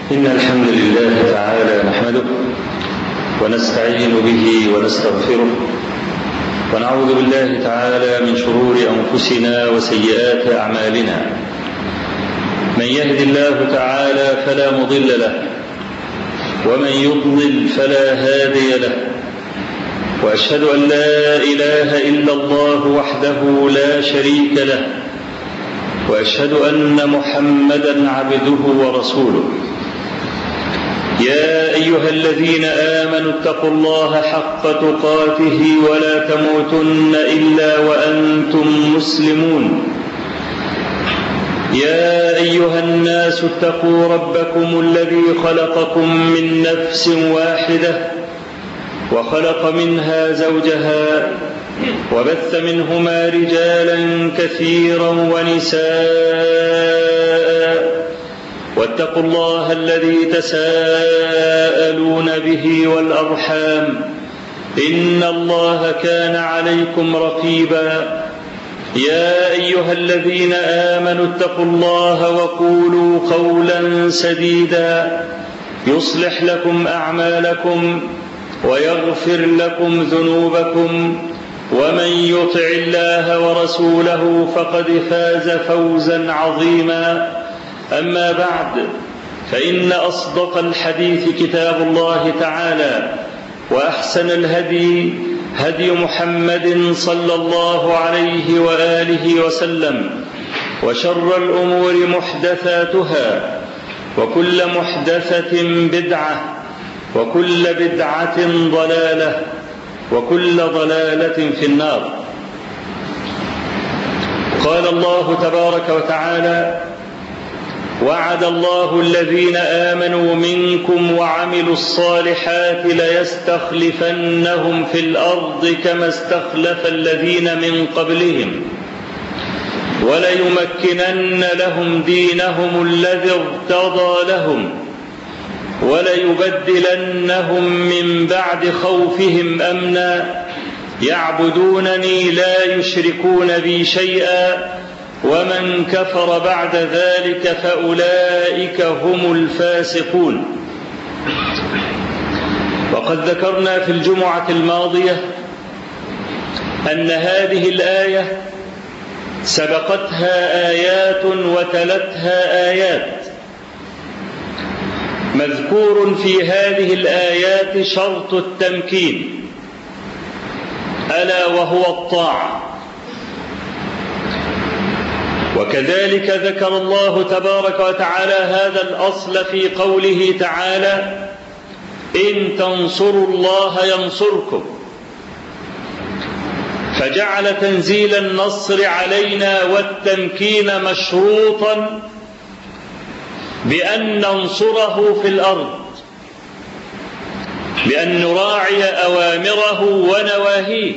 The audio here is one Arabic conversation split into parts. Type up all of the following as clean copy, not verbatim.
إن الحمد لله تعالى نحمده ونستعين به ونستغفره ونعوذ بالله تعالى من شرور أنفسنا وسيئات أعمالنا. من يهد الله تعالى فلا مضل له ومن يضلل فلا هادي له، وأشهد أن لا إله إلا الله وحده لا شريك له، وأشهد أن محمدا عبده ورسوله. يا أيها الذين آمنوا اتقوا الله حق تقاته ولا تموتن إلا وأنتم مسلمون. يا أيها الناس اتقوا ربكم الذي خلقكم من نفس واحدة وخلق منها زوجها وبث منهما رجالا كثيرا ونساء، واتقوا الله الذي تساءلون به والأرحام إن الله كان عليكم رقيبا. يا أيها الذين آمنوا اتقوا الله وقولوا قولا سديدا يصلح لكم أعمالكم ويغفر لكم ذنوبكم، ومن يطع الله ورسوله فقد فاز فوزا عظيما. أما بعد، فإن أصدق الحديث كتاب الله تعالى، وأحسن الهدي هدي محمد صلى الله عليه وآله وسلم، وشر الأمور محدثاتها، وكل محدثة بدعة، وكل بدعة ضلالة، وكل ضلالة في النار. قال الله تبارك وتعالى: وعد الله الذين آمنوا منكم وعملوا الصالحات ليستخلفنهم في الأرض كما استخلف الذين من قبلهم وليمكنن لهم دينهم الذي ارتضى لهم وليبدلنهم من بعد خوفهم أمنا يعبدونني لا يشركون بي شيئا ومن كفر بعد ذلك فأولئك هم الفاسقون. وقد ذكرنا في الجمعة الماضية أن هذه الآية سبقتها آيات وتلتها آيات. مذكور في هذه الآيات شرط التمكين، ألا وهو الطاعة. وكذلك ذكر الله تبارك وتعالى هذا الأصل في قوله تعالى: إن تنصروا الله ينصركم، فجعل تنزيل النصر علينا والتمكين مشروطا بأن ننصره في الأرض، بأن نراعي أوامره ونواهيه.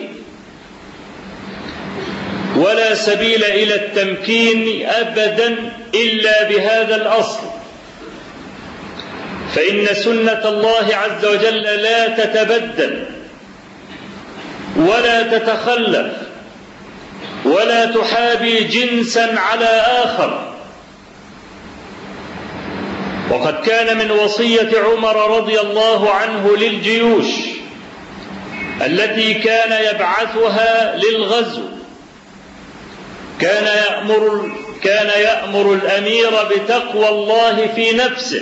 ولا سبيل إلى التمكين أبدا إلا بهذا الأصل، فإن سنة الله عز وجل لا تتبدل ولا تتخلف ولا تحابي جنسا على آخر. وقد كان من وصية عمر رضي الله عنه للجيوش التي كان يبعثها للغزو، كان يأمر الأمير بتقوى الله في نفسه،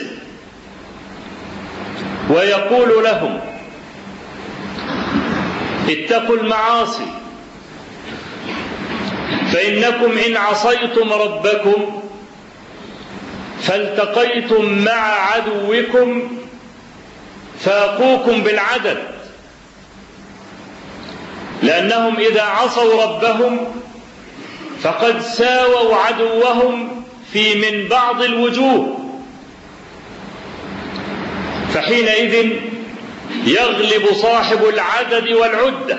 ويقول لهم: اتقوا المعاصي، فإنكم إن عصيتم ربكم فالتقيتم مع عدوكم فاقوكم بالعدد، لأنهم إذا عصوا ربهم فقد ساووا عدوهم من بعض الوجوه، فحينئذ يغلب صاحب العدد والعدة،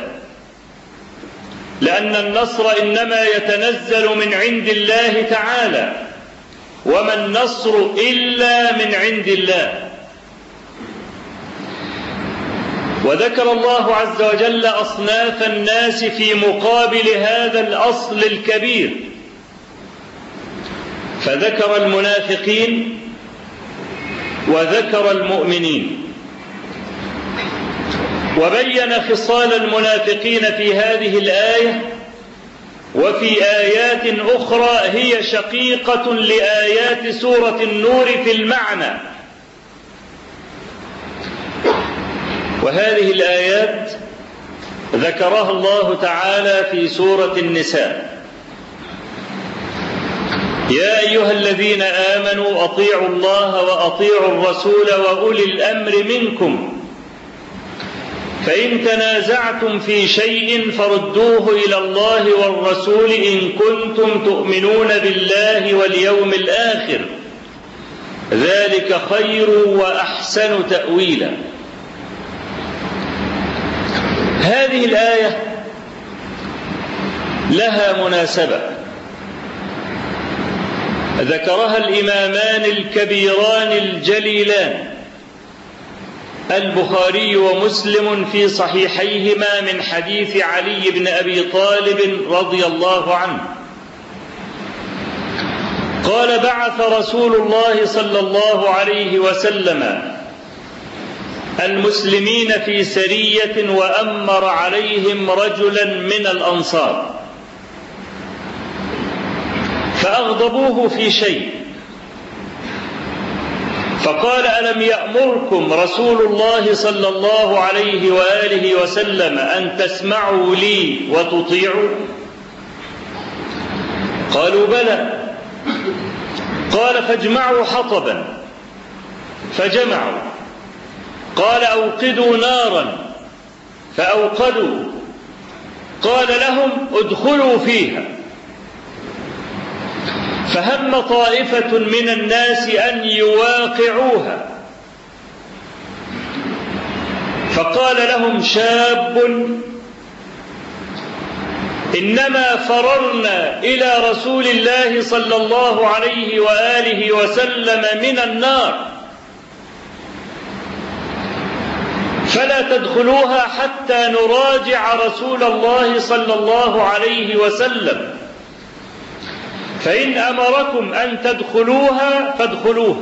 لأن النصر إنما يتنزل من عند الله تعالى، وما النصر إلا من عند الله. وذكر الله عز وجل أصناف الناس في مقابل هذا الأصل الكبير، فذكر المنافقين وذكر المؤمنين، وبين خصال المنافقين في هذه الآية وفي آيات أخرى هي شقيقة لآيات سورة النور في المعنى. وهذه الآيات ذكرها الله تعالى في سورة النساء: يا أيها الذين آمنوا أطيعوا الله وأطيعوا الرسول وأولي الأمر منكم فإن تنازعتم في شيء فردوه إلى الله والرسول إن كنتم تؤمنون بالله واليوم الآخر ذلك خير وأحسن تأويلا. هذه الآية لها مناسبة ذكرها الإمامان الكبيران الجليلان البخاري ومسلم في صحيحيهما من حديث علي بن أبي طالب رضي الله عنه قال: بعث رسول الله صلى الله عليه وسلم المسلمين في سرية وأمر عليهم رجلا من الأنصار فأغضبوه في شيء، فقال: ألم يأمركم رسول الله صلى الله عليه وآله وسلم أن تسمعوا لي وتطيعوا؟ قالوا: بلى. قال: فاجمعوا حطبا، فجمعوا. قال: أوقدوا نارا، فأوقدوا. قال لهم: ادخلوا فيها. فهم طائفة من الناس أن يواقعوها، فقال لهم شاب: إنما فررنا إلى رسول الله صلى الله عليه وآله وسلم من النار، فلا تدخلوها حتى نراجع رسول الله صلى الله عليه وسلم، فإن أمركم أن تدخلوها فادخلوها.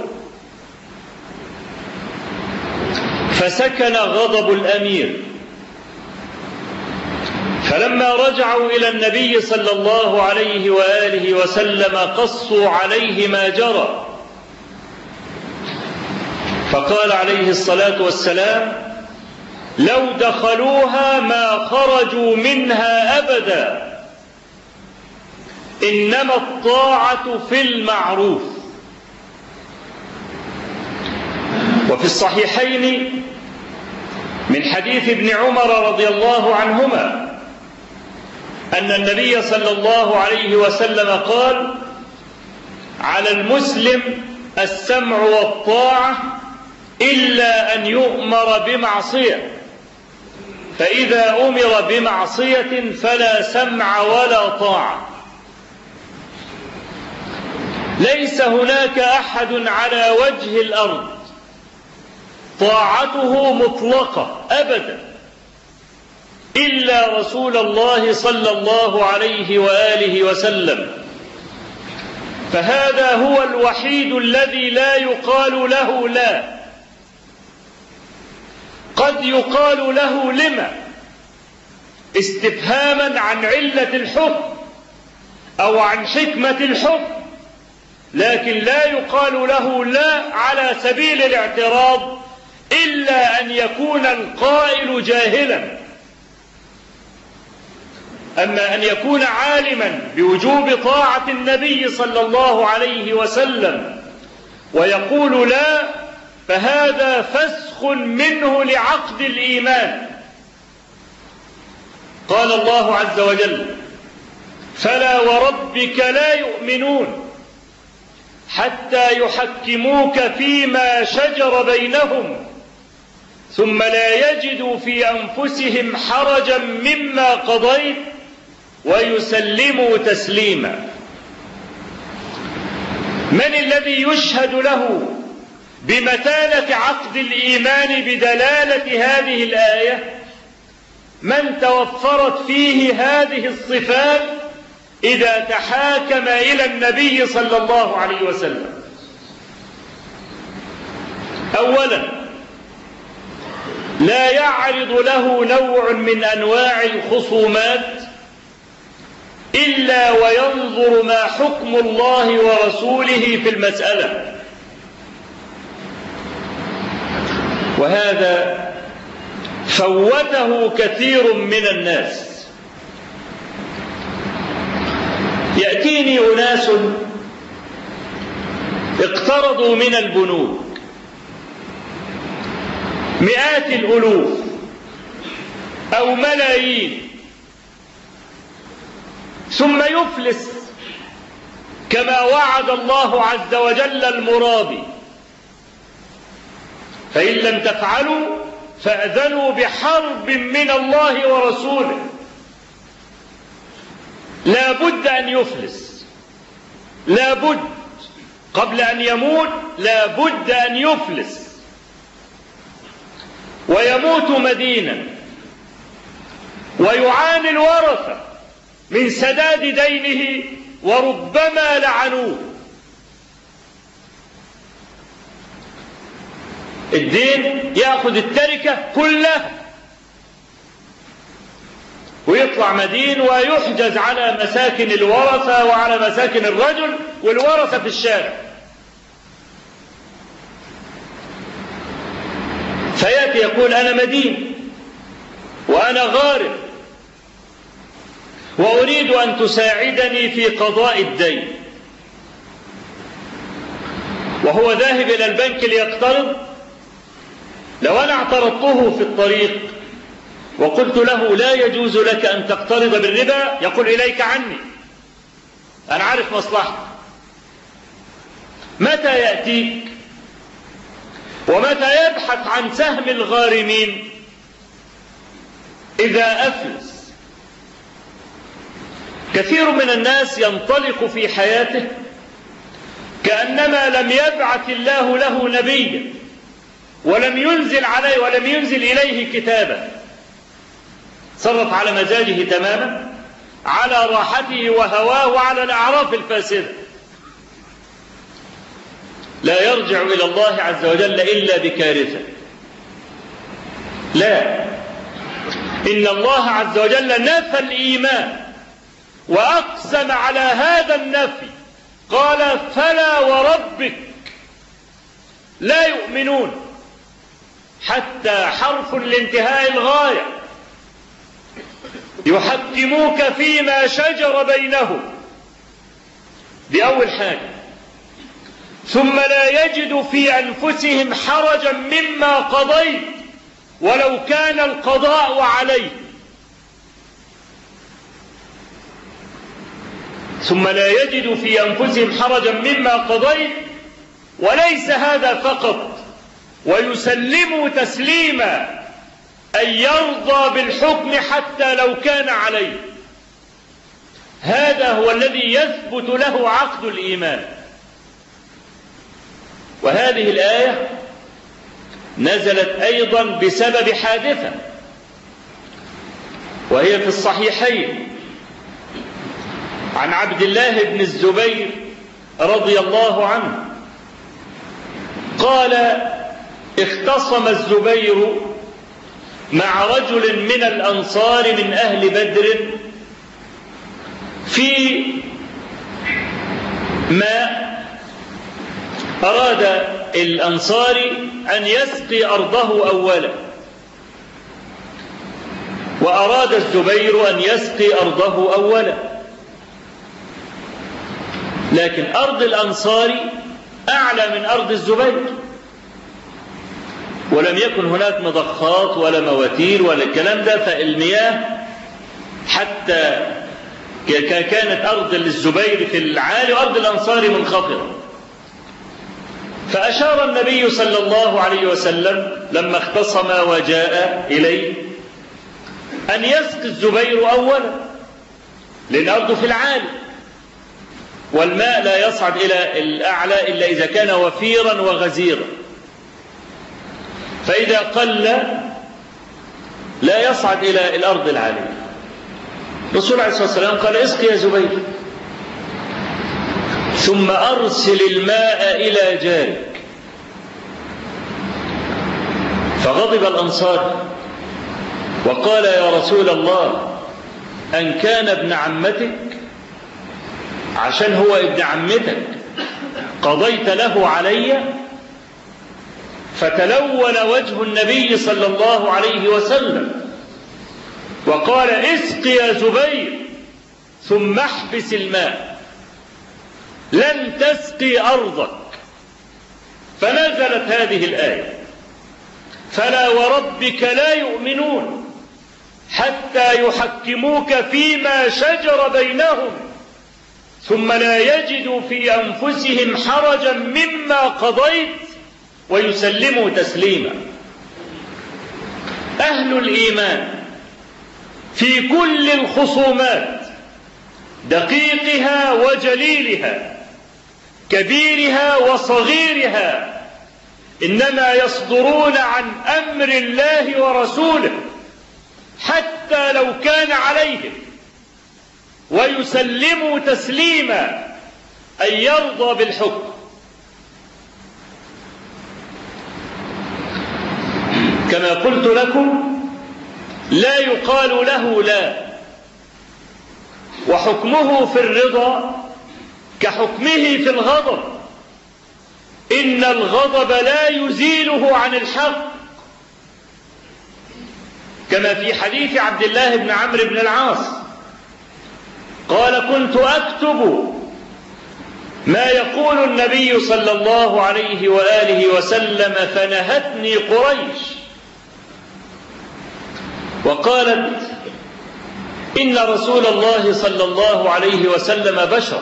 فسكن غضب الأمير، فلما رجعوا إلى النبي صلى الله عليه وآله وسلم قصوا عليه ما جرى، فقال عليه الصلاة والسلام: لو دخلوها ما خرجوا منها أبدا، إنما الطاعة في المعروف. وفي الصحيحين من حديث ابن عمر رضي الله عنهما أن النبي صلى الله عليه وسلم قال: على المسلم السمع والطاعة إلا أن يؤمر بمعصية، فإذا أمر بمعصية فلا سمع ولا طاعة. ليس هناك أحد على وجه الأرض طاعته مطلقة أبدا إلا رسول الله صلى الله عليه وآله وسلم، فهذا هو الوحيد الذي لا يقال له لا. قد يقال له لما، استفهاما عن علة الحكم أو عن حكمة الحكم، لكن لا يقال له لا على سبيل الاعتراض إلا أن يكون القائل جاهلا. أما أن يكون عالما بوجوب طاعة النبي صلى الله عليه وسلم ويقول لا، فهذا فسخ منه لعقد الإيمان. قال الله عز وجل: فلا وربك لا يؤمنون حتى يحكموك فيما شجر بينهم ثم لا يجدوا في أنفسهم حرجا مما قضيت ويسلموا تسليما. من الذي يشهد له بمتانة عقد الإيمان بدلالة هذه الآية؟ من توفرت فيه هذه الصفات إذا تحاكم إلى النبي صلى الله عليه وسلم. أولا لا يعرض له نوع من أنواع الخصومات إلا وينظر ما حكم الله ورسوله في المسألة، وهذا فوته كثير من الناس. يأتيني أناس اقترضوا من البنوك مئات الألوف أو ملايين، ثم يفلس كما وعد الله عز وجل المرابي، فإن لم تفعلوا فأذنوا بحرب من الله ورسوله. لا بد أن يفلس، لا بد قبل أن يموت، لا بد أن يفلس ويموت مدينا، ويعاني الورثة من سداد دينه وربما لعنوه. الدين يأخذ التركة كلها ويطلع مدين ويحجز على مساكن الورثة وعلى مساكن الرجل والورثة في الشارع. فيأتي يقول أنا مدين وأنا غارم وأريد أن تساعدني في قضاء الدين، وهو ذاهب إلى البنك ليقترض. لو أنا اعترضته في الطريق وقلت له لا يجوز لك أن تقترض بالربا، يقول إليك عني، أنا عارف مصلحتك. متى يأتيك ومتى يبحث عن سهم الغارمين؟ إذا أفلس. كثير من الناس ينطلق في حياته كأنما لم يبعث الله له نبيا ولم ينزل عليه ولم ينزل إليه كتابا، صرف على مزاجه تماما، على راحته وهواه وعلى الأعراف الفاسدة، لا يرجع إلى الله عز وجل إلا بكارثة. لا، إن الله عز وجل نفى الإيمان وأقسم على هذا النفي، قال فلا وربك لا يؤمنون حتى حرف لانتهاء الغاية يحكموك فيما شجر بينهم، دي أول حاجة، ثم لا يجدوا في أنفسهم حرجا مما قضيت ولو كان القضاء عليه، ثم لا يجدوا في أنفسهم حرجا مما قضيت، وليس هذا فقط، ويسلموا تسليما، أن يرضى بالحكم حتى لو كان عليه. هذا هو الذي يثبت له عقد الإيمان. وهذه الآية نزلت أيضا بسبب حادثة، وهي في الصحيحين عن عبد الله بن الزبير رضي الله عنه قال: اختصم الزبير مع رجل من الأنصار من أهل بدر في ماء، أراد الأنصاري أن يسقي أرضه أولا، وأراد الزبير أن يسقي أرضه أولا، لكن أرض الأنصاري أعلى من أرض الزبير، ولم يكن هناك مضخات ولا مواتير ولا الكلام ده، فالمياه حتى كانت أرض الزبير في العالي وأرض الأنصار منخفضة. فأشار النبي صلى الله عليه وسلم لما اختصم وجاء إليه أن يسقي الزبير أولا، لأن أرضه في العالي والماء لا يصعد إلى الأعلى إلا إذا كان وفيرا وغزيرا، فإذا قل لا يصعد إلى الأرض العالية. الرسول عليه الصلاة والسلام قال: اسقي يا زبير، ثم أرسل الماء إلى جارك. فغضب الأنصار وقال يا رسول الله أن كان ابن عمتك عشان هو ابن عمتك قضيت له علي؟ فتلون وجه النبي صلى الله عليه وسلم وقال اسق يا زبير ثم احبس الماء لن تسقي أرضك. فنزلت هذه الآية فلا وربك لا يؤمنون حتى يحكموك فيما شجر بينهم ثم لا يجدوا في أنفسهم حرجا مما قضيت ويسلموا تسليما. أهل الإيمان في كل الخصومات دقيقها وجليلها كبيرها وصغيرها إنما يصدرون عن أمر الله ورسوله حتى لو كان عليهم ويسلموا تسليما أن يرضى بالحكم. كما قلت لكم لا يقال له لا، وحكمه في الرضا كحكمه في الغضب، إن الغضب لا يزيله عن الحق، كما في حديث عبد الله بن عمرو بن العاص قال كنت أكتب ما يقول النبي صلى الله عليه وآله وسلم فنهتني قريش وقالت إن رسول الله صلى الله عليه وسلم بشر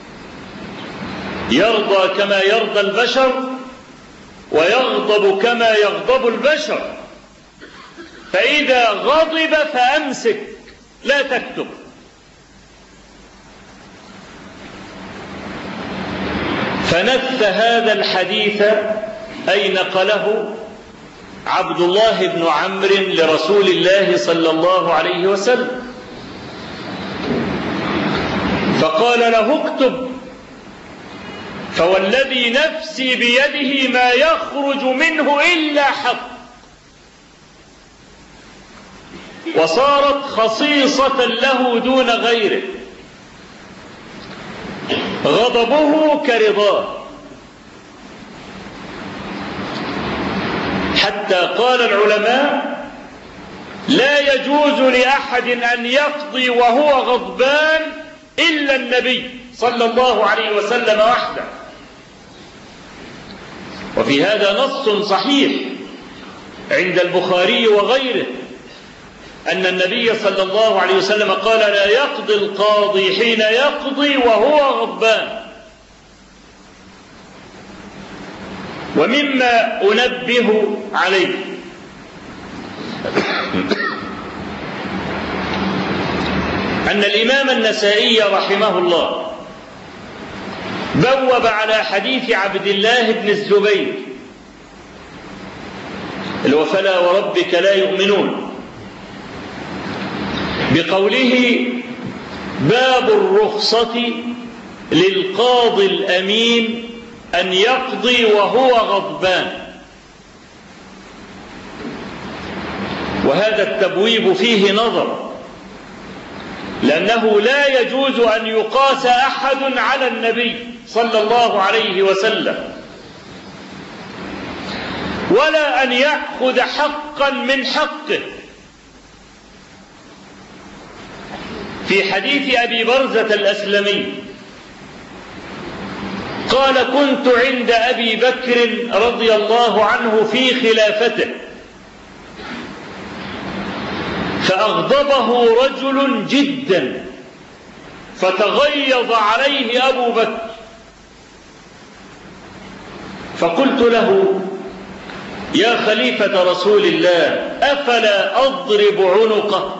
يرضى كما يرضى البشر ويغضب كما يغضب البشر، فإذا غضب فأمسك لا تكتب. فنث هذا الحديث أي نقله عبد الله بن عمرو لرسول الله صلى الله عليه وسلم فقال له اكتب، فوالذي نفسي بيده ما يخرج منه إلا حق. وصارت خصيصة له دون غيره، غضبه كرضاه، حتى قال العلماء لا يجوز لأحد أن يقضي وهو غضبان إلا النبي صلى الله عليه وسلم وحده. وفي هذا نص صحيح عند البخاري وغيره أن النبي صلى الله عليه وسلم قال لا يقضي القاضي حين يقضي وهو غضبان. ومما أنبه عليه أن الإمام النسائي رحمه الله بوب على حديث عبد الله بن الزبير فلا وربك لا يؤمنون بقوله باب الرخصة للقاضي الأمين أن يقضي وهو غضبان. وهذا التبويب فيه نظر، لأنه لا يجوز أن يقاس أحد على النبي صلى الله عليه وسلم، ولا أن يأخذ حقا من حقه. في حديث أبي برزة الأسلمي قال كنت عند أبي بكر رضي الله عنه في خلافته فأغضبه رجل جدا فتغيظ عليه أبو بكر، فقلت له يا خليفة رسول الله أفلا أضرب عنقه؟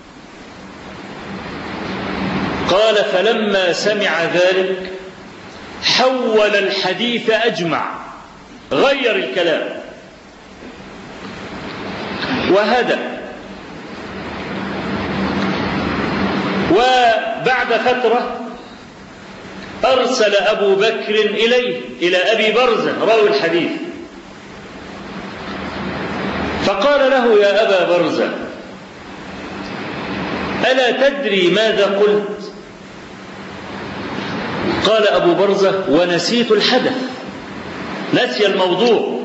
قال فلما سمع ذلك حول الحديث أجمع، غير الكلام وهدى. وبعد فترة أرسل أبو بكر إليه إلى أبي برزة راوي الحديث فقال له: يا أبا برزة، ألا تدري ماذا قلت؟ قال أبو برزة: ونسيت الحدث، نسي الموضوع.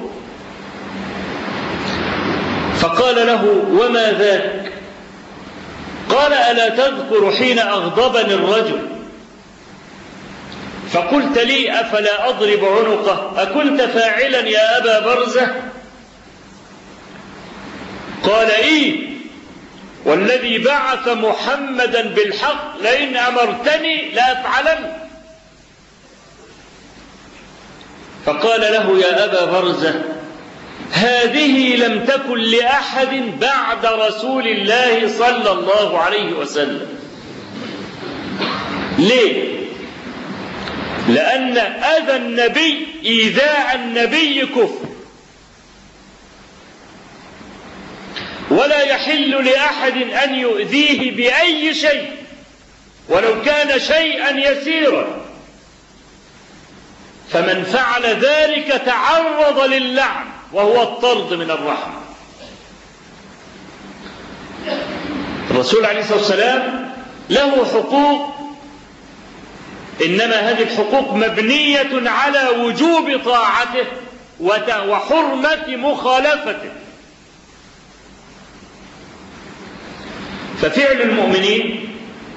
فقال له: وما ذاك؟ قال: ألا تذكر حين أغضبني الرجل فقلت لي: أفلا أضرب عنقه؟ أكنت فاعلا يا أبا برزة؟ قال: إيه، والذي بعث محمدا بالحق لئن أمرتني لأفعلن. فقال له: يا أبا برزة، هذه لم تكن لأحد بعد رسول الله صلى الله عليه وسلم. ليه؟ لأن أذى النبي، إيذاء النبي كفر، ولا يحل لأحد أن يؤذيه بأي شيء ولو كان شيئا يسيرا، فمن فعل ذلك تعرض للعن وهو الطرد من الرحمة. الرسول عليه الصلاة والسلام له حقوق، إنما هذه الحقوق مبنية على وجوب طاعته وحرمة مخالفته. ففعل المؤمنين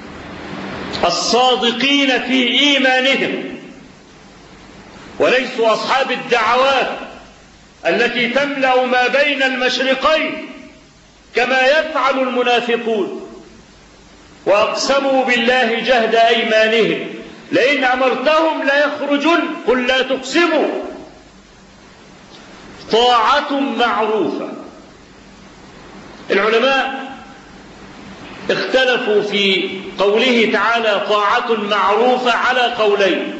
الصادقين في إيمانهم وليسوا أصحاب الدعوات التي تملأ ما بين المشرقين كما يفعل المنافقون، وأقسموا بالله جهد أيمانهم لئن أمرتهم ليخرجن قل لا تقسموا، طاعة معروفة. العلماء اختلفوا في قوله تعالى طاعة معروفة على قولين: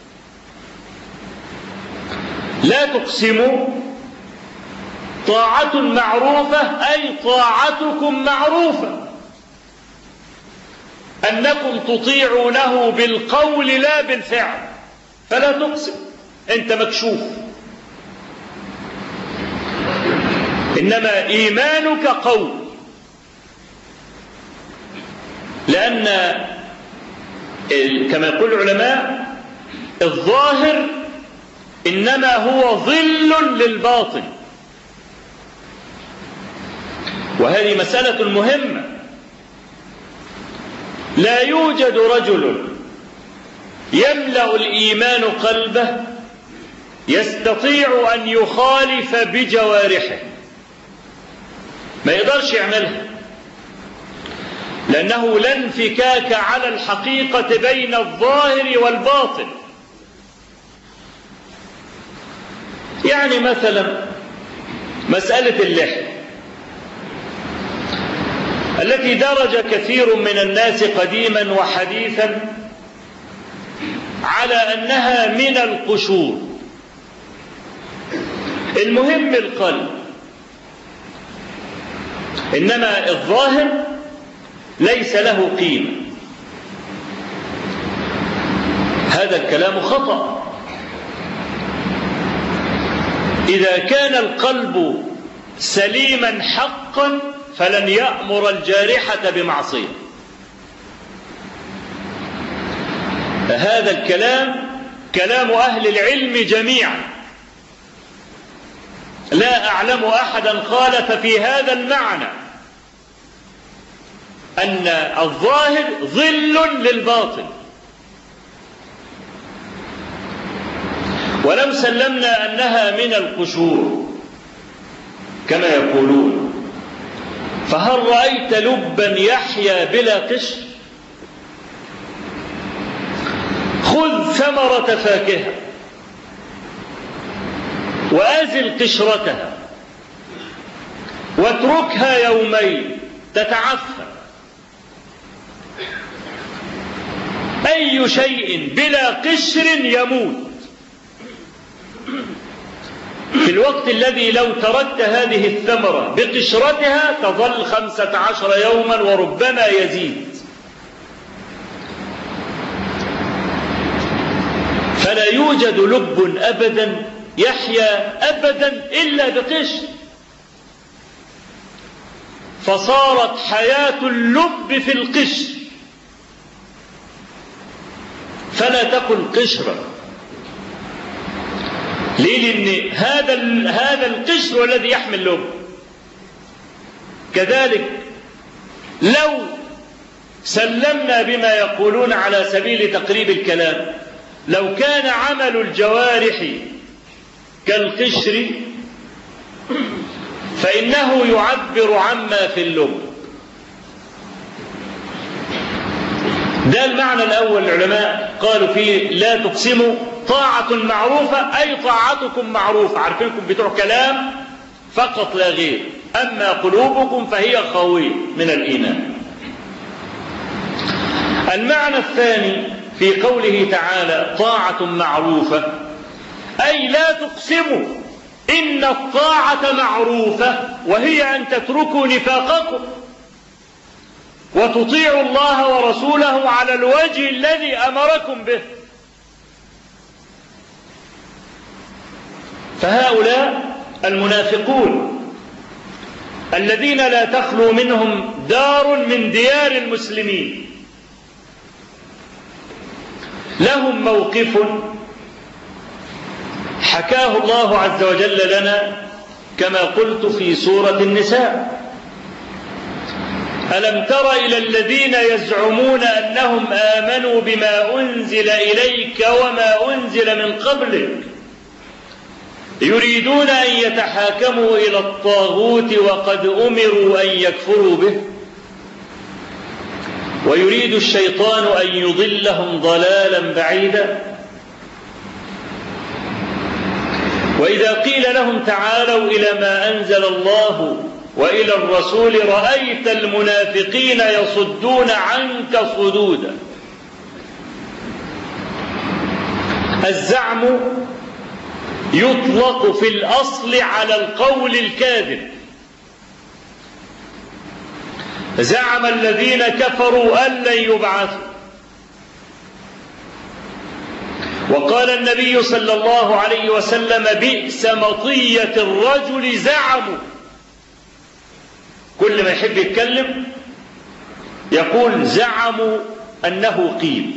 لا تقسموا طاعة معروفة أي طاعتكم معروفة، أنكم تطيعونه بالقول لا بالفعل، فلا تقسم، أنت مكشوف. إنما إيمانك قول، لأن كما يقول العلماء الظاهر إنما هو ظل للباطن، وهذه مسألة مهمة. لا يوجد رجل يملأ الإيمان قلبه يستطيع أن يخالف بجوارحه، ما يقدرش يعملها، لأنه لا انفكاك على الحقيقة بين الظاهر والباطن. يعني مثلا مسألة اللحية التي درج كثير من الناس قديما وحديثا على أنها من القشور. المهم القلب، إنما الظاهر ليس له قيمة. هذا الكلام خطأ. إذا كان القلب سليما حقا فلن يأمر الجارحة بمعصية. هذا الكلام كلام أهل العلم جميعا، لا أعلم أحدا خالف في هذا المعنى، أن الظاهر ظل للباطن. ولو سلمنا أنها من القشور كما يقولون، فهل رأيت لبا يحيا بلا قشر؟ خذ ثمرة فاكهة وأزل قشرتها واتركها يومين تتعفن. أي شيء بلا قشر يموت، في الوقت الذي لو تركت هذه الثمرة بقشرتها تظل 15 يوما وربما يزيد. فلا يوجد لب أبدا يحيا أبدا إلا بقشر. فصارت حياة اللب في القشر، فلا تقل قشرا. ليه؟ لأن هذا القشر الذي يحمل اللب. كذلك لو سلمنا بما يقولون على سبيل تقريب الكلام، لو كان عمل الجوارح كالقشر فإنه يعبر عما في اللب. ده المعنى الأول. العلماء قالوا فيه لا تقسموا، طاعة معروفة أي طاعتكم معروفة، عارفينكم بتوع كلام فقط لا غير، أما قلوبكم فهي خاوية من الإيمان. المعنى الثاني في قوله تعالى طاعة معروفة أي لا تقسموا إن الطاعة معروفة، وهي أن تتركوا نفاقكم وتطيعوا الله ورسوله على الوجه الذي أمركم به. فهؤلاء المنافقون الذين لا تخلو منهم دار من ديار المسلمين لهم موقف حكاه الله عز وجل لنا كما قلت في سورة النساء: ألم تر إلى الذين يزعمون أنهم آمنوا بما أنزل إليك وما أنزل من قبلك يريدون أن يتحاكموا إلى الطاغوت وقد أمروا أن يكفروا به ويريد الشيطان أن يضلهم ضلالا بعيدا. وإذا قيل لهم تعالوا إلى ما أنزل الله وإلى الرسول رأيت المنافقين يصدون عنك صدودا. الزعم يطلق في الأصل على القول الكاذب. زعم الذين كفروا أن لن يبعثوا، وقال النبي صلى الله عليه وسلم بئس مطية الرجل زعموا. كل ما يحب يتكلم يقول زعموا أنه قيل.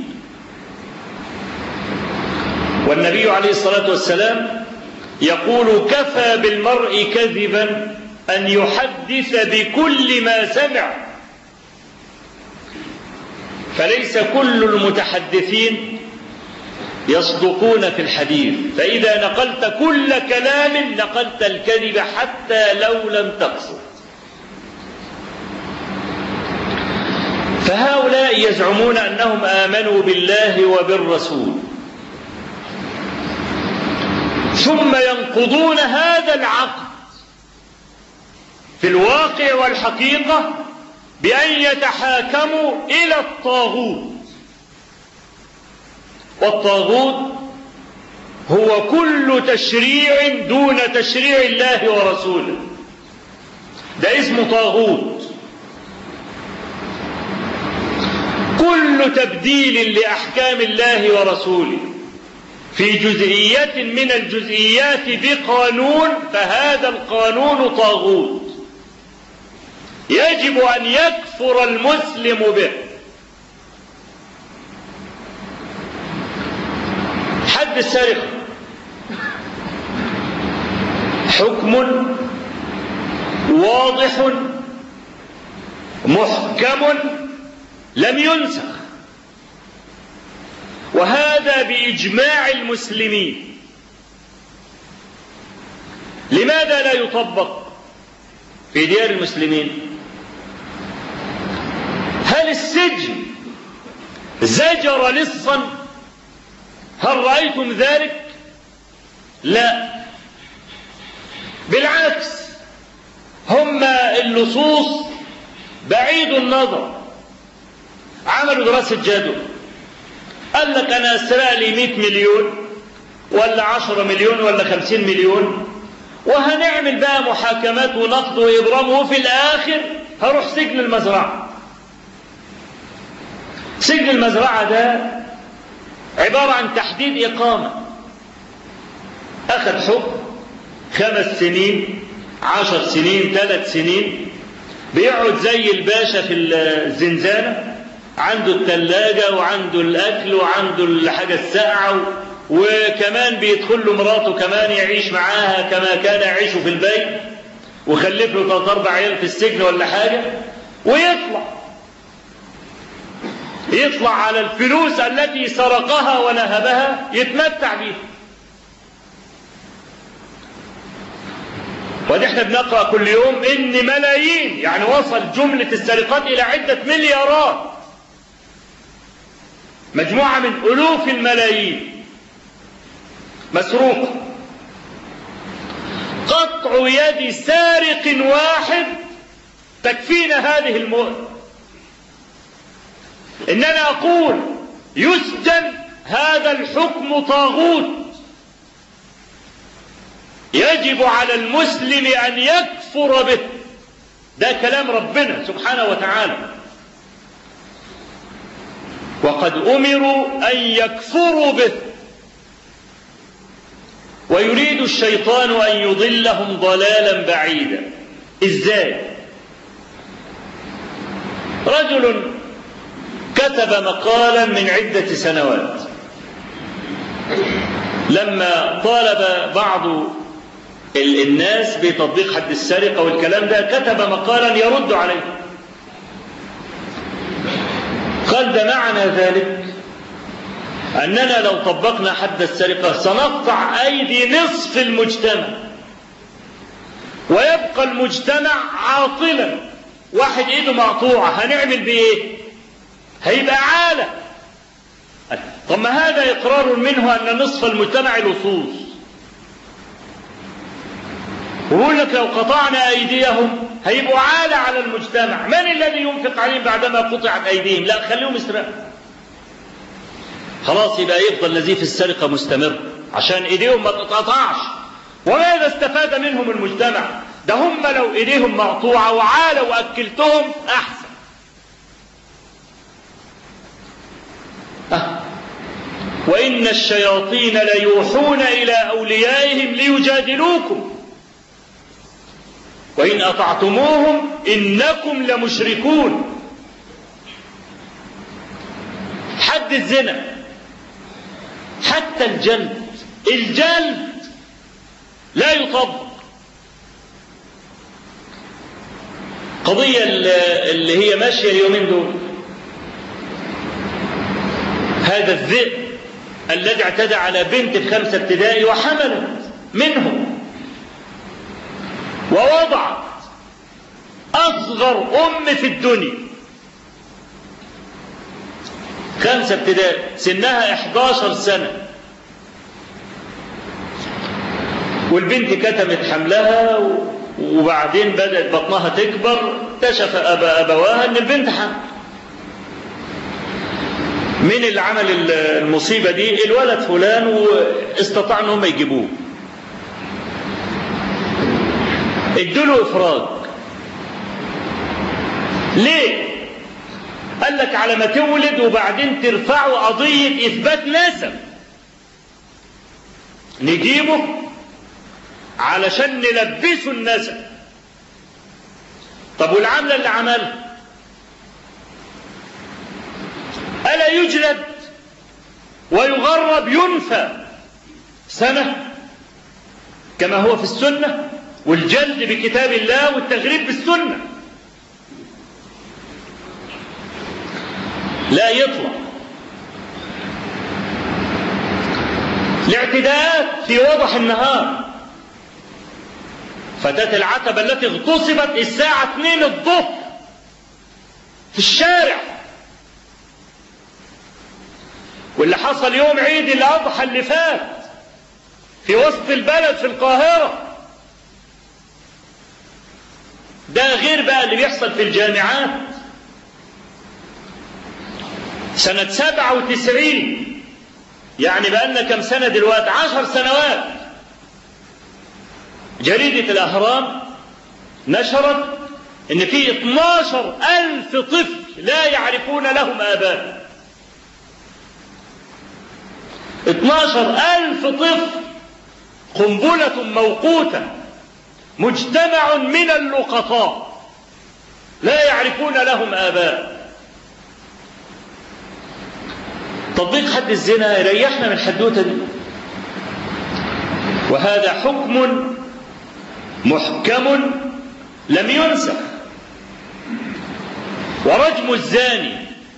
والنبي عليه الصلاة والسلام يقول كفى بالمرء كذبا أن يحدث بكل ما سمع. فليس كل المتحدثين يصدقون في الحديث، فإذا نقلت كل كلام نقلت الكذب حتى لو لم تقصد. فهؤلاء يزعمون أنهم آمنوا بالله وبالرسول ثم ينقضون هذا العقد في الواقع والحقيقة بأن يتحاكموا إلى الطاغوت. والطاغوت هو كل تشريع دون تشريع الله ورسوله، ده اسمه طاغوت. كل تبديل لأحكام الله ورسوله في جزئية من الجزئيات بقانون فهذا القانون طاغوت يجب أن يكفر المسلم به. حد السرقة حكم واضح محكم لم ينسخ، وهذا بإجماع المسلمين. لماذا لا يطبق في ديار المسلمين؟ هل السجن زجر لصا؟ هل رأيتم ذلك؟ لا، بالعكس، هم اللصوص بعيد النظر عملوا دراسة جدوى، قال لك أنا أسرق لي 100 مليون ولا 10 مليون ولا 50 مليون، وهنعمل بقى محاكمات ونقض وإبرام، وفي الآخر هروح سجن المزرعة. سجن المزرعة ده عبارة عن تحديد إقامة. أخذ حكم 5 سنين 10 سنين 3 سنين، بيقعد زي الباشا في الزنزانة، عنده الثلاجة وعنده الأكل وعنده الحاجة الساقعة، وكمان بيدخل له مراته كمان يعيش معاها كما كان يعيش في البيت، وخلف له 3-4 عيال في السجن ولا حاجة، يطلع على الفلوس التي سرقها ونهبها يتمتع بيها. ودي احنا بنقرأ كل يوم ان ملايين، يعني وصل جملة السرقات الى عدة مليارات، مجموعة من ألوف الملايين مسروقة. قطع يد سارق واحد تكفينا هذه المؤنة. إننا أقول يسجن، هذا الحكم طاغوت، يجب على المسلم أن يكفر به. ده كلام ربنا سبحانه وتعالى. وقد أمروا أن يكفروا به، ويريد الشيطان أن يضلهم ضلالا بعيدا. إزاي؟ رجل كتب مقالا من عدة سنوات، لما طالب بعض الناس بتطبيق حد السرقة والكلام ده، كتب مقالا يرد عليه. قال ده معنى ذلك أننا لو طبقنا حد السرقة سنقطع أيدي نصف المجتمع، ويبقى المجتمع عاطلا، واحد ايده مقطوعة هنعمل بإيه؟ هيبقى عالة. طب ما هذا إقرار منه أن نصف المجتمع لصوص، ويقول لك لو قطعنا أيديهم هيبقوا عالة على المجتمع، من الذي ينفق عليهم بعدما قطعت أيديهم؟ لا، خليهم يسرقوا خلاص، يبقى يفضل نزيف السرقة مستمر عشان ايديهم ما تتقطعش. وماذا استفاد منهم المجتمع؟ ده هم لو ايديهم مقطوعة وعالة وأكلتهم أحسن. وإن الشياطين ليوحون إلى أوليائهم ليجادلوكم وإن أطعتموهم إنكم لمشركون. حد الزنا، حتى الجلد لا يطبق. قضية اللي هي ماشية اليومين دول، هذا الذئب الذي اعتدى على بنت في 5 ابتدائي وحملت منه ووضعت أصغر أم في الدنيا، 5 ابتدائي، سنها 11 سنة، والبنت كتمت حملها وبعدين بدأت بطنها تكبر، اكتشف أبواها أن البنت حمل. من اللي عمل المصيبة دي؟ الولد فلان، واستطاع أنهم يجيبوه، ادوا إفراج. ليه؟ قال لك على ما تولد وبعدين ترفعوا قضية إثبات نسب، نجيبه علشان نلبسه النسب. طب والعملة اللي عملها ألا يجلد ويغرب ينفى 1 سنة كما هو في السنة، والجلد بكتاب الله والتغريب بالسنة؟ لا يطلع. الاعتداءات في وضح النهار، فتاة العتبة التي اغتصبت الساعة 2 الظهر في الشارع، واللي حصل يوم عيد الأضحى اللي فات في وسط البلد في القاهرة، ده غير بقى اللي بيحصل في الجامعات. سنة 97، يعني بقالنا كم سنة دلوقتي؟ 10 سنوات. جريدة الأهرام نشرت إن في 12,000 طفل لا يعرفون لهم آباء. 12,000 طفل، قنبلة موقوتة، مجتمع من اللقطاء. لا يعرفون لهم آباء. تطبيق حد الزنا يريحنا من الحدوتة دي، وهذا حكم محكم لم ينسخ. ورجم الزاني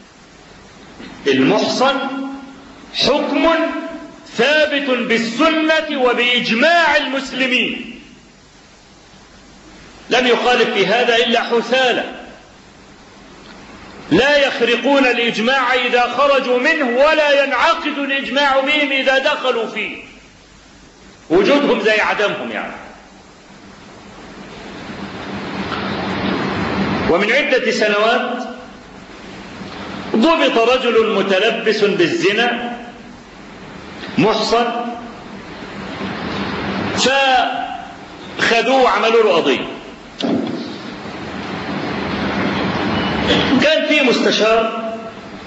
المحصن حكم ثابت بالسنة وبإجماع المسلمين، لم يخالف في هذا إلا حثالة لا يخرقون الإجماع إذا خرجوا منه، ولا ينعقد الإجماع بهم إذا دخلوا فيه، وجودهم زي عدمهم يعني. ومن عدة سنوات ضبط رجل متلبس بالزنا محصن، فخذوه وعملوا له قضية. كان في مستشار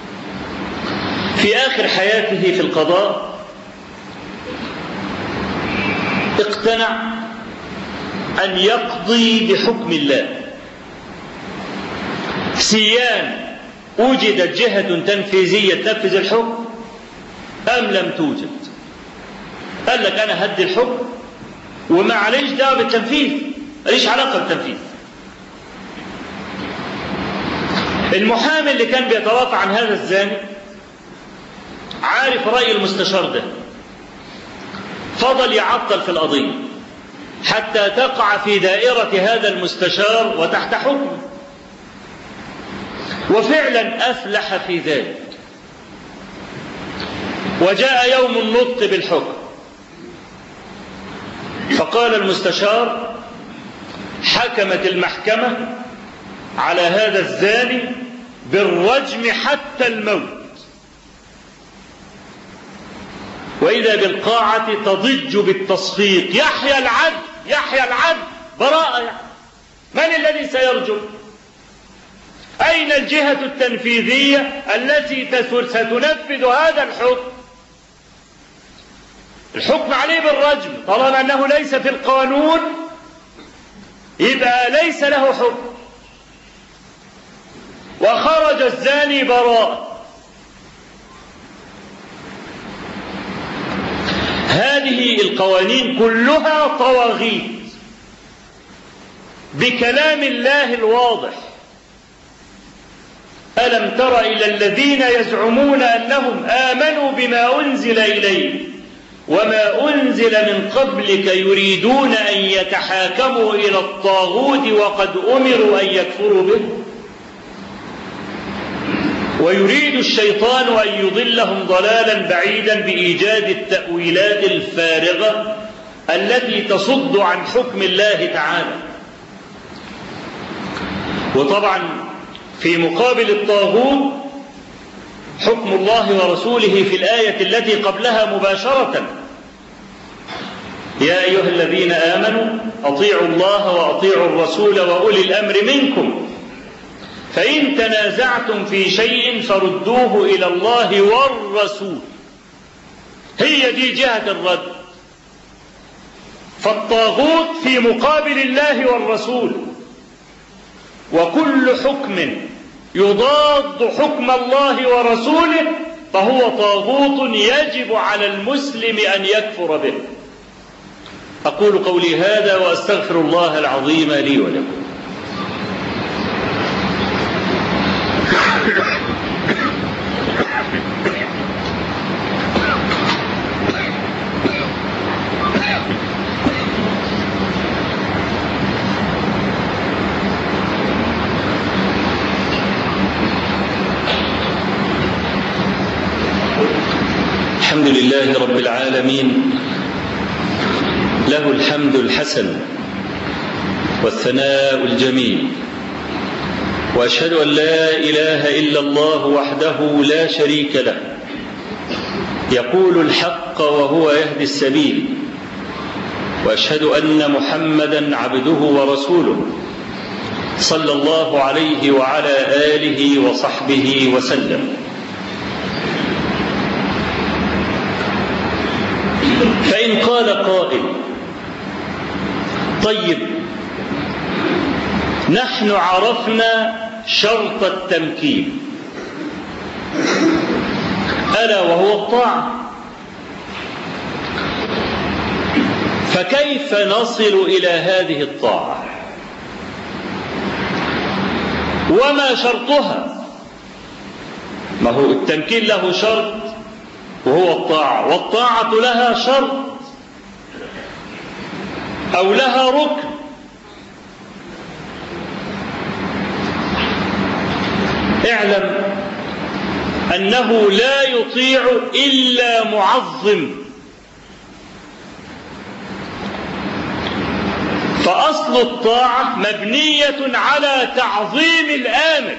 في آخر حياته في القضاء اقتنع أن يقضي بحكم الله، سيان وجدت جهة تنفيذية تنفذ الحكم أم لم توجد. قال لك أنا هدي الحكم وما عليش دعوة بالتنفيذ، ماليش علاقة بالتنفيذ. المحامي اللي كان بيترافع عن هذا الزاني عارف رأي المستشار ده، فضل يعطل في القضية حتى تقع في دائرة هذا المستشار وتحت حكمه، وفعلا أفلح في ذلك. وجاء يوم النطق بالحكم، فقال المستشار: حكمت المحكمة على هذا الزاني بالرجم حتى الموت. وإذا بالقاعة تضج بالتصفيق: يحيى العدل يحيى العدل، براءة يعني. من الذي سيرجم؟ أين الجهة التنفيذية التي ستنفذ هذا الحكم؟ الحكم عليه بالرجم، طالما أنه ليس في القانون يبقى ليس له حكم، وخرج الزاني براء. هذه القوانين كلها طواغيت بكلام الله الواضح. ألم تر إلى الذين يزعمون أنهم آمنوا بما أنزل إليك وما أنزل من قبلك يريدون أن يتحاكموا إلى الطاغوت وقد أمروا أن يكفروا به ويريد الشيطان أن يضلهم ضلالا بعيدا بإيجاد التأويلات الفارغة التي تصد عن حكم الله تعالى. وطبعا في مقابل الطاغوت حكم الله ورسوله في الآية التي قبلها مباشرة: يا أيها الذين آمنوا أطيعوا الله وأطيعوا الرسول وأولي الأمر منكم فإن تنازعتم في شيء فردوه إلى الله والرسول. هي دي جهة الرد. فالطاغوت في مقابل الله والرسول، وكل حكم يضاد حكم الله ورسوله فهو طاغوت يجب على المسلم أن يكفر به. أقول قولي هذا وأستغفر الله العظيم لي ولكم. الحمد لله رب العالمين، له الحمد الحسن والثناء الجميل، وأشهد أن لا إله إلا الله وحده لا شريك له، يقول الحق وهو يهدي السبيل، وأشهد أن محمدا عبده ورسوله صلى الله عليه وعلى آله وصحبه وسلم. فإن قال قائل: طيب نحن عرفنا شرط التمكين ألا وهو الطاعة، فكيف نصل إلى هذه الطاعة؟ وما شرطها؟ ما هو التمكين له شرط وهو الطاعة، والطاعة لها شرط أو لها ركن. اعلم أنه لا يطيع إلا معظم، فأصل الطاعة مبنية على تعظيم الآمر،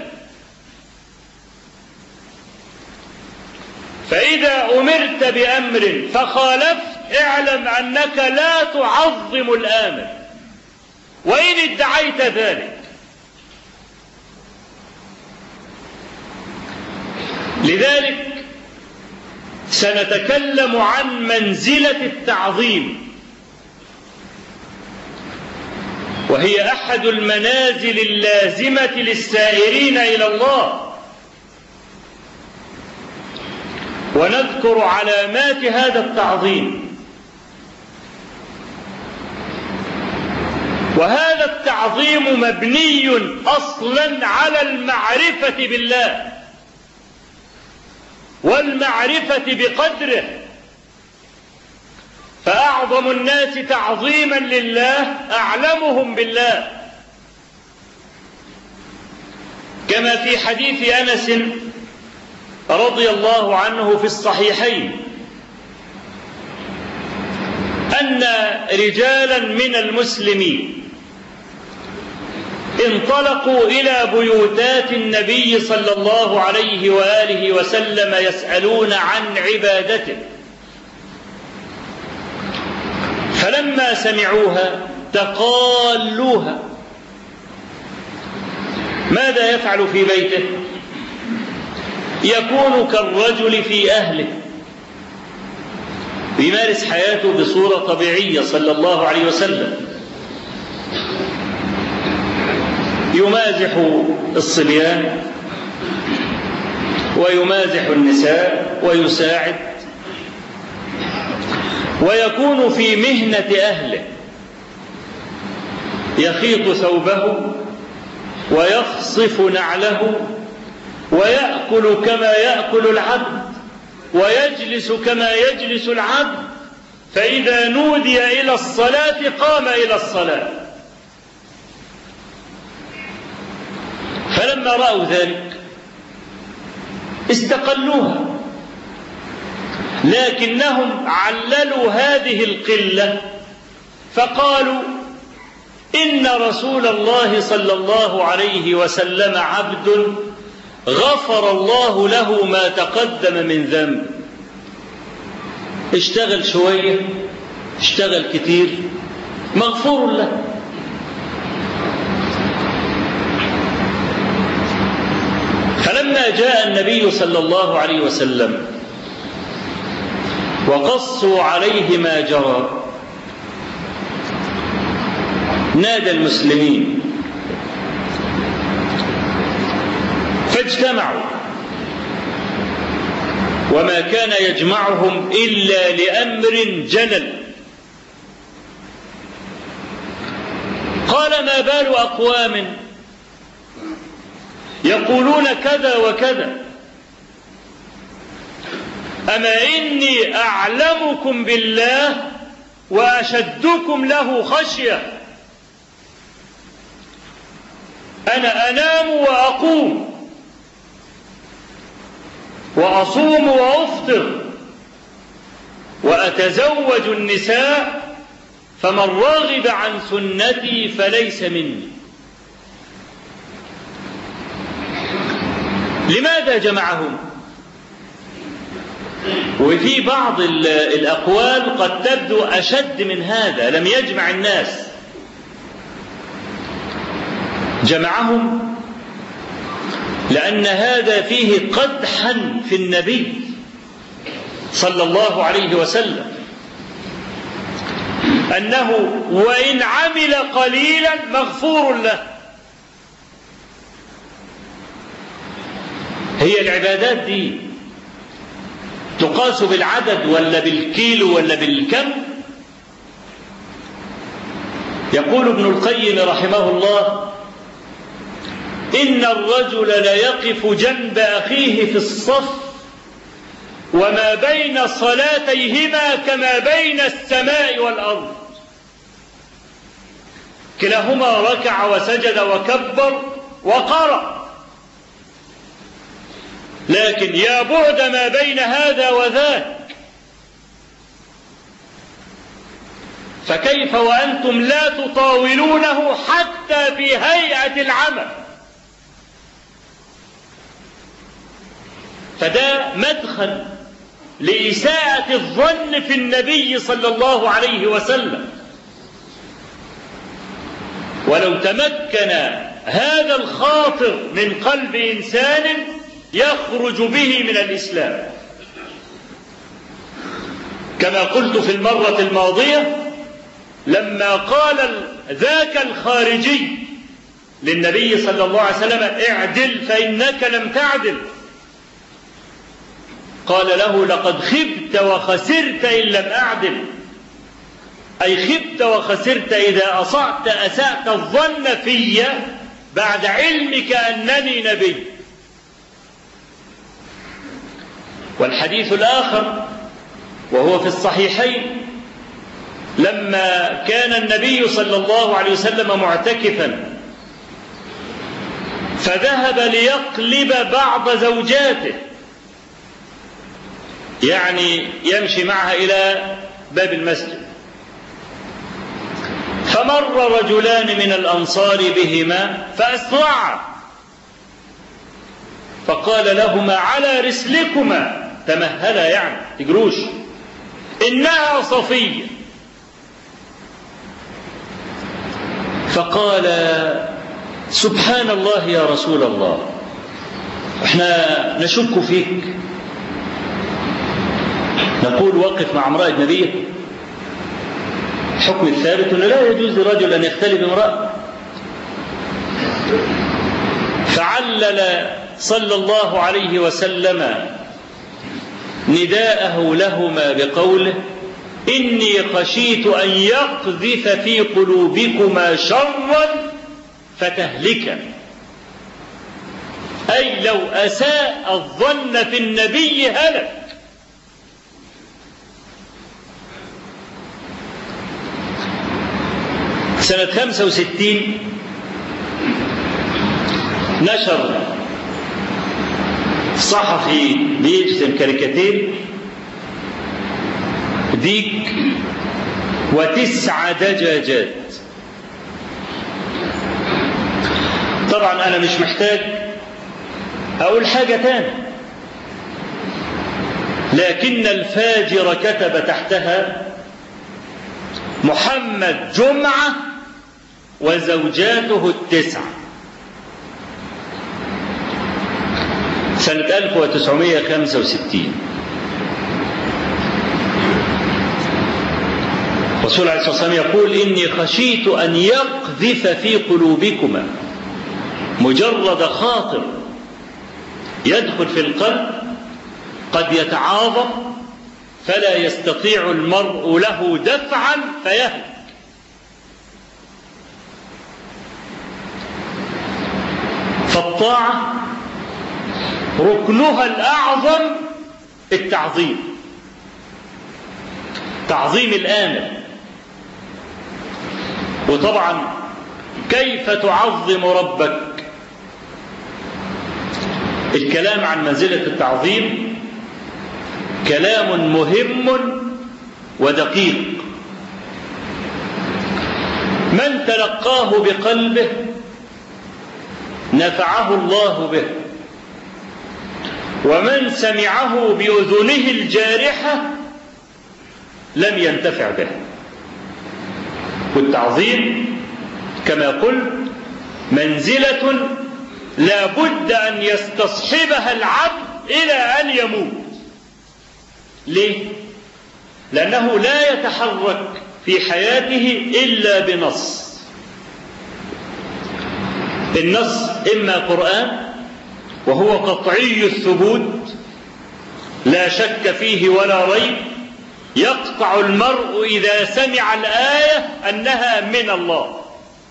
فإذا أمرت بأمر فخالفت اعلم أنك لا تعظم الآمر وإن ادعيت ذلك. لذلك سنتكلم عن منزلة التعظيم، وهي أحد المنازل اللازمة للسائرين إلى الله، ونذكر علامات هذا التعظيم. وهذا التعظيم مبني أصلا على المعرفة بالله والمعرفة بقدره، فأعظم الناس تعظيما لله أعلمهم بالله، كما في حديث أنس رضي الله عنه في الصحيحين أن رجالا من المسلمين انطلقوا إلى بيوتات النبي صلى الله عليه وآله وسلم يسألون عن عبادته، فلما سمعوها تقالوها. ماذا يفعل في بيته؟ يكون كالرجل في أهله، يمارس حياته بصورة طبيعية صلى الله عليه وسلم، يمازح الصبيان ويمازح النساء ويساعد، ويكون في مهنة أهله، يخيط ثوبه ويخصف نعله ويأكل كما يأكل العبد ويجلس كما يجلس العبد، فإذا نودي إلى الصلاة قام إلى الصلاة. فلما رأوا ذلك استقلوها، لكنهم عللوا هذه القلة فقالوا إن رسول الله صلى الله عليه وسلم عبد غفر الله له ما تقدم من ذنب، اشتغل شوية اشتغل كتير مغفور له. فلما جاء النبي صلى الله عليه وسلم وقصوا عليه ما جرى نادى المسلمين فاجتمعوا، وما كان يجمعهم إلا لأمر جلل. قال ما بال أقوام يقولون كذا وكذا، أما إني أعلمكم بالله وأشدكم له خشية، أنا أنام وأقوم وأصوم وأفطر وأتزوج النساء، فمن راغب عن سنتي فليس مني. لماذا جمعهم؟ وفي بعض الأقوال قد تبدو أشد من هذا، لم يجمع الناس، جمعهم لأن هذا فيه قدحا في النبي صلى الله عليه وسلم، أنه وإن عمل قليلا مغفور له هي العبادات دي تقاس بالعدد ولا بالكيلو ولا بالكم؟ يقول ابن القيم رحمه الله: إن الرجل ليقف جنب أخيه في الصف وما بين صلاتيهما كما بين السماء والأرض، كلاهما ركع وسجد وكبر وقرأ، لكن يا بعد ما بين هذا وذاك، فكيف وأنتم لا تطاولونه حتى في هيئة العمل؟ فده مدخل لإساءة الظن في النبي صلى الله عليه وسلم. ولو تمكن هذا الخاطر من قلب إنسان يخرج به من الإسلام، كما قلت في المرة الماضية لما قال ذاك الخارجي للنبي صلى الله عليه وسلم: اعدل فإنك لم تعدل، قال له: لقد خبت وخسرت إن لم أعدل، أي خبت وخسرت إذا أسأت الظن في بعد علمك أنني نبي. والحديث الآخر وهو في الصحيحين لما كان النبي صلى الله عليه وسلم معتكفا فذهب ليقلب بعض زوجاته، يعني يمشي معها إلى باب المسجد، فمر رجلان من الأنصار بهما فأسرعا، فقال لهما: على رسلكما، تمهلا يعني تجروش، إنها صفية. فقال: سبحان الله يا رسول الله، احنا نشك فيك، نقول وقف مع امرأة نبيك. الحكم الثابت أنه لا يجوز لرجل أن يختلي بامرأة. فعلل صلى الله عليه وسلم نداءه لهما بقوله: إني خشيت أن يقذف في قلوبكما شرا فتهلكا، أي لو أساء الظن في النبي هلك. سنة 65 نشر صحفي بيرسم كاريكاتير ديك و9 دجاجات. طبعا أنا مش محتاج أقول حاجة تاني، لكن الفاجر كتب تحتها: محمد جمعة وزوجاته 9. سنة 1965 الرسول عليه الصلاة والسلام يقول: إني خشيت أن يقذف في قلوبكما، مجرد خاطر يدخل في القلب قد يتعاظم فلا يستطيع المرء له دفعا فيهلك. فالطاعة ركنها الأعظم التعظيم، تعظيم الآمر. وطبعا كيف تعظم ربك؟ الكلام عن منزلة التعظيم كلام مهم ودقيق. من تلقاه بقلبه نفعه الله به، ومن سمعه بأذنه الجارحة لم ينتفع به. والتعظيم كما قلت منزلة لا بد أن يستصحبها العبد إلى أن يموت. ليه؟ لأنه لا يتحرك في حياته إلا بنص. النص إما قرآن وهو قطعي الثبوت لا شك فيه ولا ريب، يقطع المرء إذا سمع الآية أنها من الله.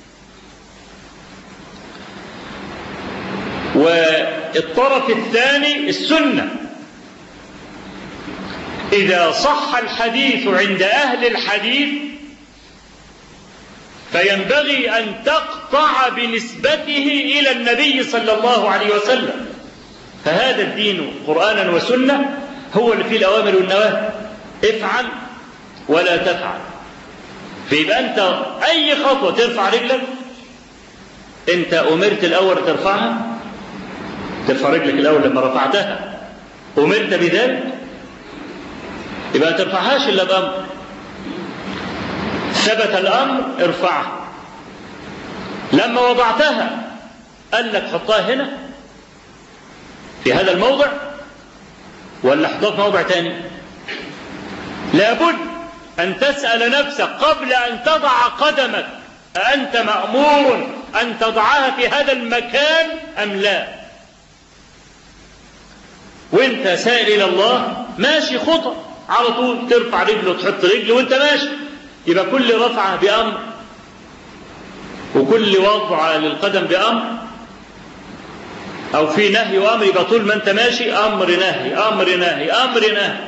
والطرف الثاني السنة، إذا صح الحديث عند أهل الحديث فينبغي أن تقطع بنسبته إلى النبي صلى الله عليه وسلم. فهذا الدين قرآنا وسنة هو اللي فيه الأوامر والنواهي، افعل ولا تفعل. فيبقى أنت أي خطوة ترفع رجلك، أنت أمرت الأول ترفعها، ترفع رجلك الأول لما رفعتها أمرت بذلك، يبقى ما ترفعهاش إلا بأمر. ثبت الأمر ارفعها. لما وضعتها قال لك حطها هنا في هذا الموضع ولا حطها في موضع تاني؟ لابد أن تسأل نفسك قبل أن تضع قدمك أأنت مأمور أن تضعها في هذا المكان أم لا؟ وانت سائل إلى الله ماشي خطأ على طول، ترفع رجل وتحط رجل وانت ماشي، يبقى كل رفعة بأمر وكل وضع للقدم بأمر، أو في نهي وأمر، يبقى طول ما انت ماشي أمر نهي أمر نهي أمر نهي.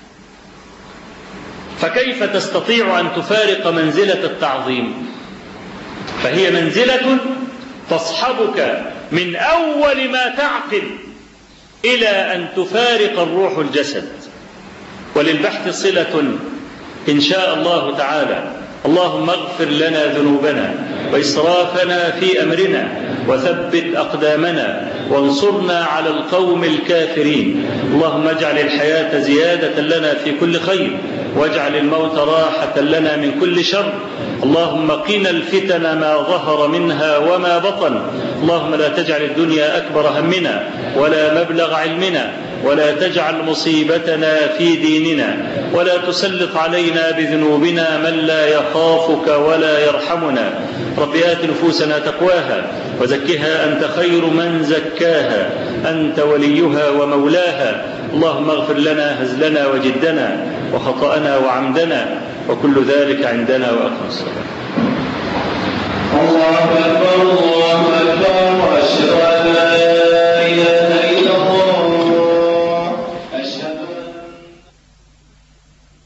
فكيف تستطيع أن تفارق منزلة التعظيم؟ فهي منزلة تصحبك من أول ما تعقل إلى أن تفارق الروح الجسد. وللبحث صلة إن شاء الله تعالى. اللهم اغفر لنا ذنوبنا وإسرافنا في أمرنا وثبت أقدامنا وانصرنا على القوم الكافرين. اللهم اجعل الحياة زيادة لنا في كل خير واجعل الموت راحة لنا من كل شر. اللهم قنا الفتن ما ظهر منها وما بطن. اللهم لا تجعل الدنيا أكبر همنا ولا مبلغ علمنا ولا تجعل مصيبتنا في ديننا ولا تسلط علينا بذنوبنا من لا يخافك ولا يرحمنا. رب آت نفوسنا تقواها وزكها أنت خير من زكاها أنت وليها ومولاها. اللهم اغفر لنا هزلنا وجدنا وخطأنا وعمدنا وكل ذلك عندنا وأقم الصلاة. الله أكبر الله أكبر وأشهد أن لا